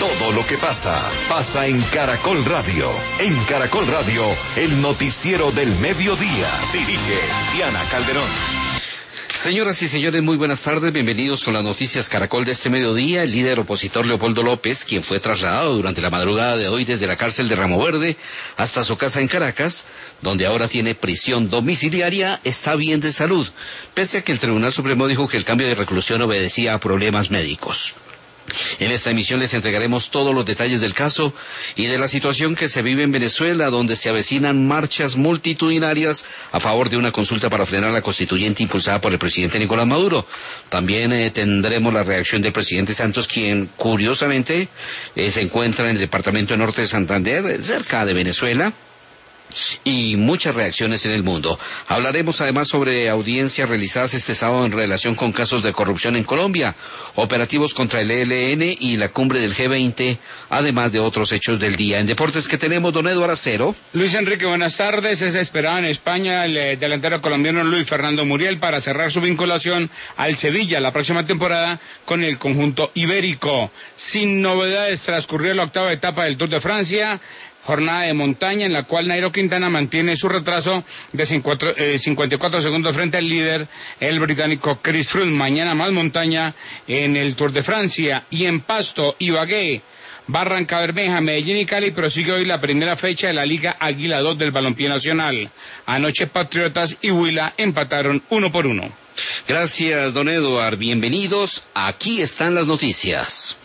Todo lo que pasa, pasa en Caracol Radio. En Caracol Radio, el noticiero del mediodía. Dirige Diana Calderón. Señoras y señores, muy buenas tardes, bienvenidos con las noticias Caracol de este mediodía. El líder opositor Leopoldo López, quien fue trasladado durante la madrugada de hoy desde la cárcel de Ramo Verde hasta su casa en Caracas, donde ahora tiene prisión domiciliaria, está bien de salud, pese a que el Tribunal Supremo dijo que el cambio de reclusión obedecía a problemas médicos. En esta emisión les entregaremos todos los detalles del caso y de la situación que se vive en Venezuela, donde se avecinan marchas multitudinarias a favor de una consulta para frenar la constituyente impulsada por el presidente Nicolás Maduro. También tendremos la reacción del presidente Santos, quien curiosamente se encuentra en el departamento norte de Santander, cerca de Venezuela, y muchas reacciones en el mundo. Hablaremos además sobre audiencias realizadas este sábado en relación con casos de corrupción en Colombia, operativos contra el ELN y la cumbre del G20, además de otros hechos del día. En deportes que tenemos, don Eduardo Acero. Luis Enrique, buenas tardes. Es esperado en España el delantero colombiano Luis Fernando Muriel para cerrar su vinculación al Sevilla la próxima temporada con el conjunto ibérico. Sin novedades, transcurrió la octava etapa del Tour de Francia, jornada de montaña en la cual Nairo Quintana mantiene su retraso de 54 segundos frente al líder, el británico Chris Froome. Mañana más montaña en el Tour de Francia. Y en Pasto, Ibagué, Barranca Bermeja, Medellín y Cali prosigue hoy la primera fecha de la Liga Águila 2 del Balompié Nacional. Anoche Patriotas y Huila empataron 1-1. Gracias, don Eduardo. Bienvenidos. Aquí están las noticias.